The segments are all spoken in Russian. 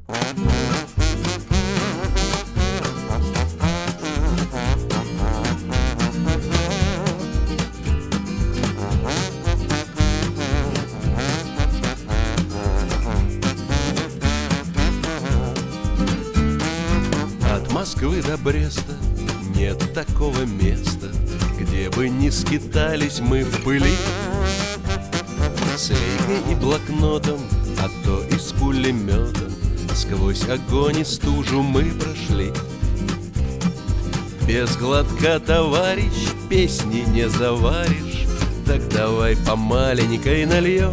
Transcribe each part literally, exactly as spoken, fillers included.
От Москвы до Бреста нет такого места, где бы не скитались мы в пыли. С лейкой и блокнотом, а то и с пулеметом, сквозь огонь и стужу мы прошли. Без глотка, товарищ, песни не заваришь, так давай по маленькой нальем.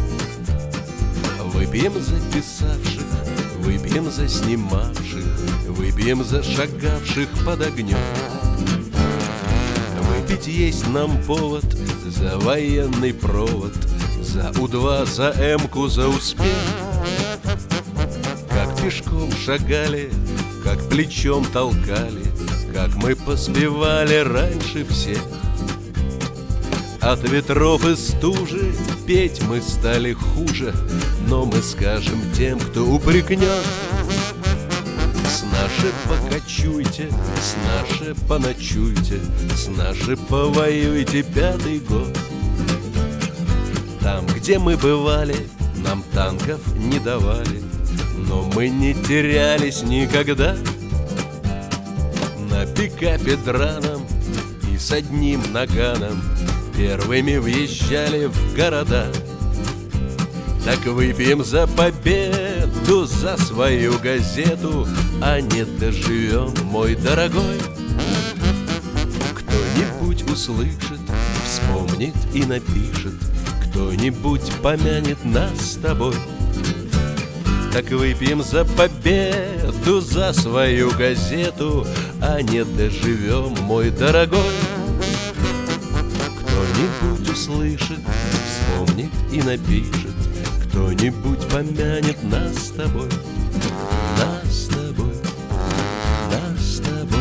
Выпьем за писавших, выпьем за снимавших, выпьем за шагавших под огнем. Выпить есть нам повод за военный провод, за У два, за Эмку, за успех. Как пешком шагали, как плечом толкали, как мы поспевали раньше всех. От ветров и стужи петь мы стали хуже, но мы скажем тем, кто упрекнет: с наши покочуйте, с наши поночуйте, с наши повоюйте пятый год. Там, где мы бывали, нам танков не давали, но мы не терялись никогда. На пикапе драном и с одним наганом первыми въезжали в города. Так выпьем за победу, за свою газету, а не доживем, мой дорогой. Кто-нибудь услышит, вспомнит и напишет, кто-нибудь помянет нас с тобой. Так выпьем за победу, за свою газету, а не доживем, мой дорогой. Кто-нибудь услышит, вспомнит и напишет, кто-нибудь помянет нас с тобой, нас с тобой, нас с тобой.